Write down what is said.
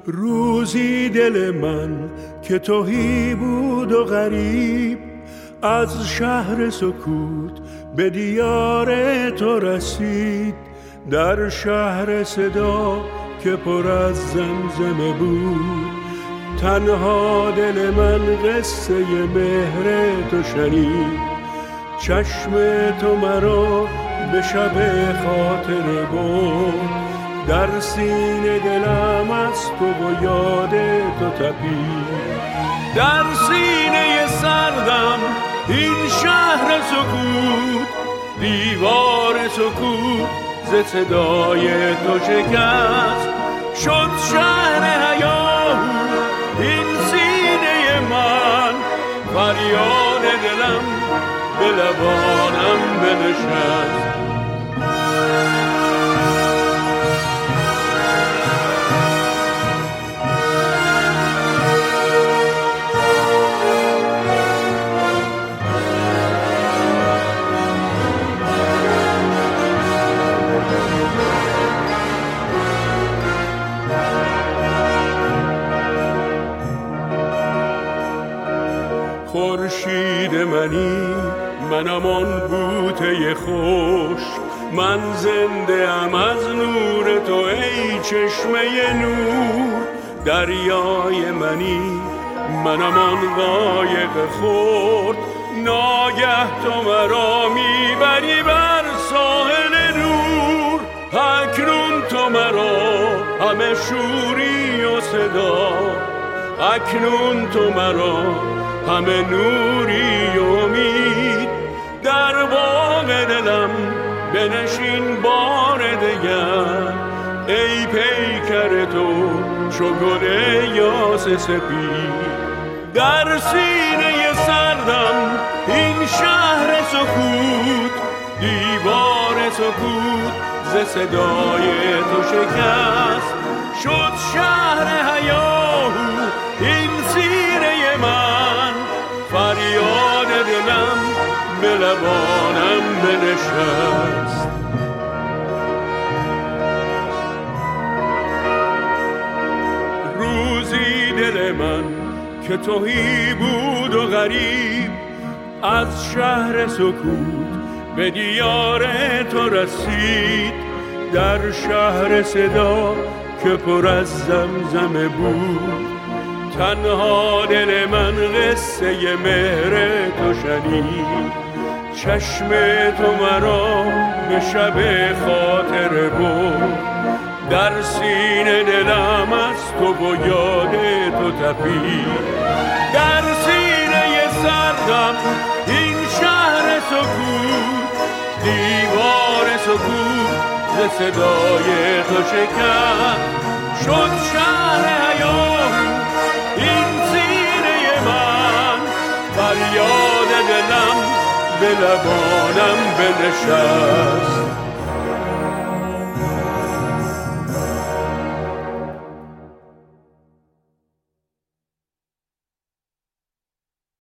روزی دل من که تهی بود و غریب، از شهر سکوت به دیار تو رسید. در شهر صدا که پر از زمزمه بود، تنها دل من قصه مهر تو شنید. چشم تو مرا به شب خاطره برد، در سینه دلم از تو و یاد تو تپید. در سینه سردم این شهر سکوت، دیوار سکوت ز صدای تو شکست. شد شهر هیاهو این سینه من، فریاد دلم به لبانم بنشست. خورشید منی منم آن بوته خوش، من زنده ام از نور تو ای چشمه نور. دریای منی منم آن قایق خرد، ناگه تو مرا میبری بر ساحل نور. اکنون تو مرا همه شوری و صدا، اکنون تو مرا همه نوری و امید. در باغ دلم بنشین بار دگر، ای پیکر تو چو گل یاس سپید. در سینه سردم این شهر سکوت، دیوار سکوت ز صدای تو شکست. شد شهر هیاهو این سینه من، فریاد دلم به لبانم بنشست. روزی دل من که تهی بود و غریب، از شهر سکوت به دیار تو رسید. در شهر صدا که پر از زمزمه بود، تنها دل من قصه مهر تو شنید. چشم تو مرا به شب خاطره برد، در سینه دلم از تو و یاد تو تپید. در سینه سردم این شهر سکوت، دیوار سکوت ز صدای تو شکست. شد شهر هیاهو این سینه من، فریاد دلم به لبانم بنشست.